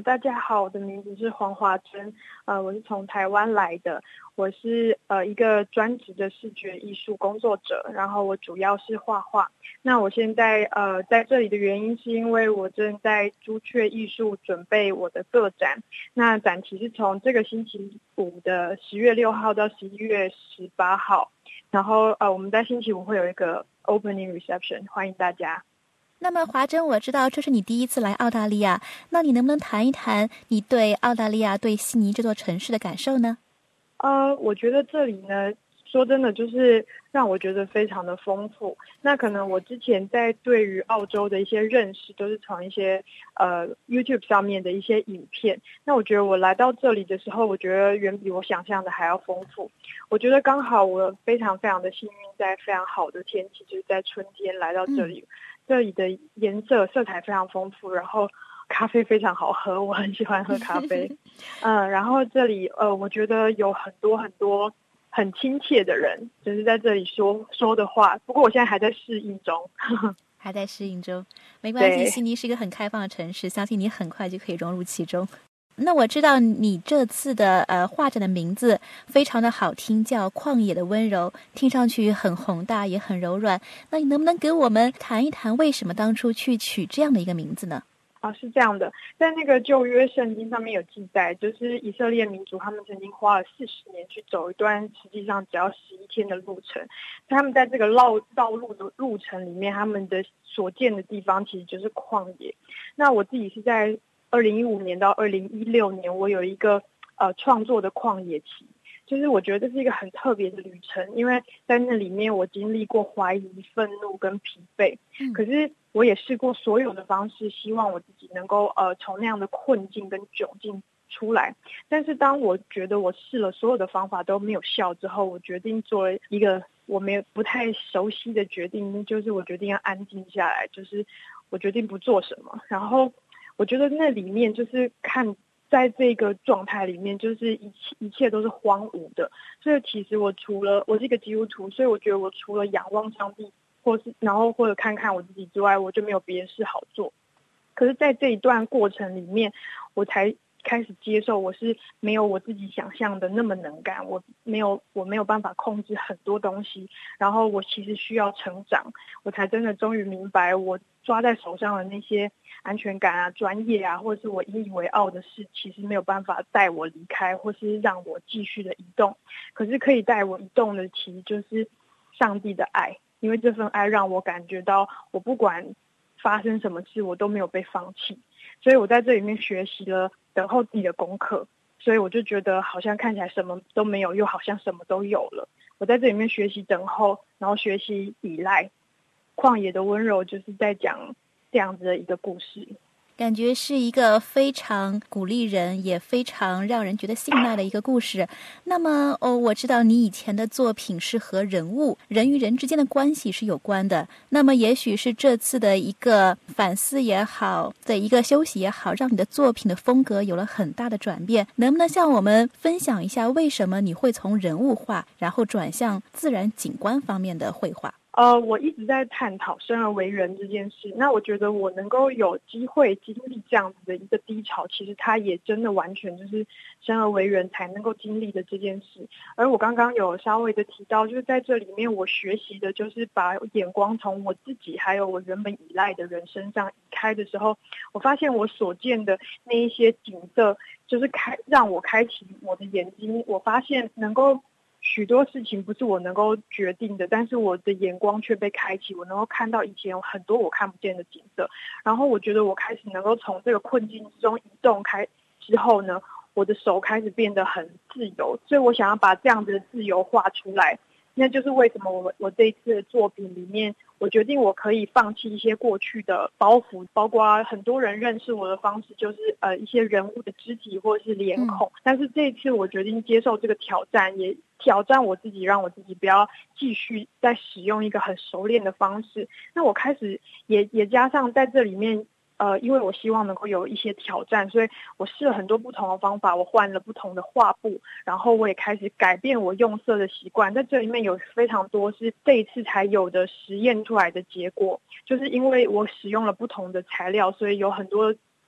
大家好，我的名字是黄华珍，我是从台湾来的，我是一个专职的视觉艺术工作者，然后我主要是画画。那我现在在这里的原因是因为我正在朱雀艺术准备我的个展，那展期是从这个星期五的10月6号到11月18号，然后我们在星期五会有一个 opening reception， 欢迎大家。 那么华珍，我知道这是你第一次来澳大利亚，那你能不能谈一谈你对澳大利亚、对悉尼这座城市的感受呢？ 我觉得这里呢，说真的就是让我觉得非常的丰富。那可能我之前在对于澳洲的一些认识都是从一些YouTube 上面的一些影片。那我觉得我来到这里的时候，我觉得远比我想象的还要丰富。我觉得刚好我非常非常的幸运，在非常好的天气，就是在春天来到这里。这里的色彩非常丰富，然后咖啡非常好喝，我很喜欢喝咖啡。然后这里我觉得有很多很多很亲切的人，就是在这里说的话。不过我现在还在适应中。 还在适应中，没关系。悉尼是一个很开放的城市，相信你很快就可以融入其中。那我知道你这次的画展的名字非常的好听，叫《旷野的温柔》，听上去很宏大也很柔软。那你能不能给我们谈一谈为什么当初去取这样的一个名字呢？ 是这样的，在那个旧约圣经上面有记载，就是以色列民族他们曾经花了40年去走一段实际上只要11天的路程。他们在这个道路的路程里面，他们的所见的地方其实就是旷野。那我自己是在2015年到2016年，我有一个创作的旷野期。就是我觉得这是一个很特别的旅程，因为在那里面我经历过怀疑、愤怒跟疲惫，可是我也试过所有的方式，希望我自己能够从那样的困境跟窘境出来。但是当我觉得我试了所有的方法都没有效之后，我决定做了一个我不太熟悉的决定，就是我决定要安静下来，就是我决定不做什么。然后我觉得那里面就是在这个状态里面，就是一切都是荒芜的。所以其实我是一个基督徒，所以我觉得我除了仰望上帝，或者看看我自己之外，我就没有别的事好做。可是在这一段过程里面，我才开始接受我是没有我自己想象的那么能干，我没有办法控制很多东西，然后我其实需要成长，我才真的终于明白我抓在手上的那些安全感啊、专业啊，或者是我引以为傲的事，其实没有办法带我离开，或是让我继续的移动。可是可以带我移动的，其实就是上帝的爱，因为这份爱让我感觉到，我不管发生什么事，我都没有被放弃。所以我在这里面学习了等候自己的功课，所以我就觉得好像看起来什么都没有，又好像什么都有了。我在这里面学习等候，然后学习依赖。旷野的温柔就是在讲这样子的一个故事， 感觉是一个非常鼓励人，也非常让人觉得信赖的一个故事。那么我知道你以前的作品是和人与人之间的关系是有关的，那么也许是这次的一个反思也好，的一个休息也好，让你的作品的风格有了很大的转变。能不能向我们分享一下，为什么你会从人物画然后转向自然景观方面的绘画？ 我一直在探讨生而为人这件事。那我觉得我能够有机会经历这样子的一个低潮，其实它也真的完全就是生而为人才能够经历的这件事。而我刚刚有稍微的提到，就是在这里面我学习的就是把眼光从我自己还有我原本依赖的人身上移开的时候，我发现我所见的那一些景色，就是让我开启我的眼睛，我发现能够许多事情不是我能够决定的，但是我的眼光却被开启，我能够看到以前有很多我看不见的景色。然后我觉得我开始能够从这个困境之中移动开之后呢，我的手开始变得很自由，所以我想要把这样子的自由画出来。那就是为什么我这一次的作品里面，我决定我可以放弃一些过去的包袱，包括很多人认识我的方式就是一些人物的肢体或是脸孔，但是这一次我决定接受这个挑战，也挑战我自己，让我自己不要继续再使用一个很熟练的方式。那我开始也加上在这里面因为我希望能够有一些挑战，所以我试了很多不同的方法，我换了不同的画布，然后我也开始改变我用色的习惯。在这里面有非常多是这一次才有的实验出来的结果，就是因为我使用了不同的材料，所以有很多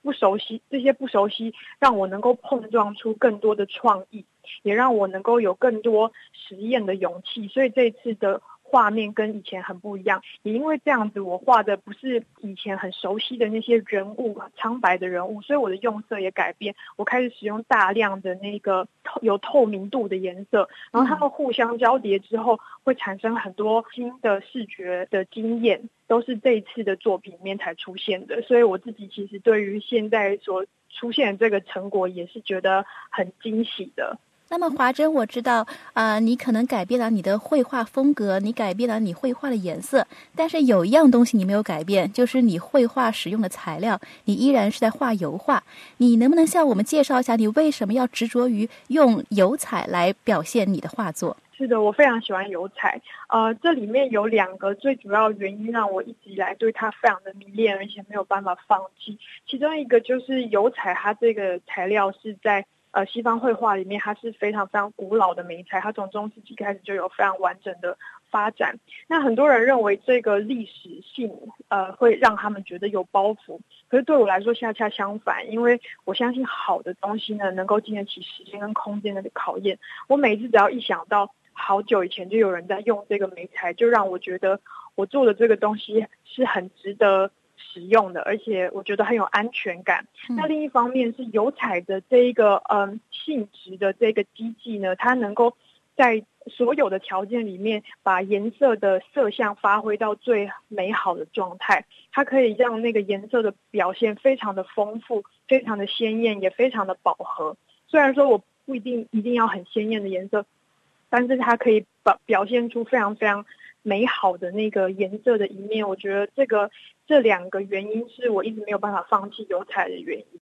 这些不熟悉让我能够碰撞出更多的创意，也让我能够有更多实验的勇气。所以这一次的画面跟以前很不一样，也因为这样子，我画的不是以前很熟悉的那些人物，苍白的人物，所以我的用色也改变。我开始使用大量的那个有透明度的颜色，然后它们互相交叠之后，会产生很多新的视觉的经验，都是这一次的作品里面才出现的。所以我自己其实对于现在所出现的这个成果，也是觉得很惊喜的。 那么华珍，我知道你可能改变了你的绘画风格，你改变了你绘画的颜色，但是有一样东西你没有改变，就是你绘画使用的材料，你依然是在画油画。你能不能向我们介绍一下，你为什么要执着于用油彩来表现你的画作？ 是的，我非常喜欢油彩。这里面有2个最主要原因让我一直以来对它非常的迷恋，而且没有办法放弃。其中一个就是油彩，它这个材料是在西方绘画里面，它是非常非常古老的媒材，它从中世纪开始就有非常完整的发展。那很多人认为这个历史性会让他们觉得有包袱，可是对我来说恰恰相反，因为我相信好的东西呢，能够经得起时间跟空间的考验。我每次只要一想到好久以前就有人在用这个媒材，就让我觉得我做的这个东西是很值得使用的，而且我觉得很有安全感。那另一方面是油彩的这一个性质的这个基剂呢，它能够在所有的条件里面把颜色的色相发挥到最美好的状态，它可以让那个颜色的表现非常的丰富，非常的鲜艳，也非常的饱和。虽然说我不一定要很鲜艳的颜色，但是它可以表现出非常非常美好的那个颜色的一面。我觉得这2个原因是我一直没有办法放弃油彩的原因。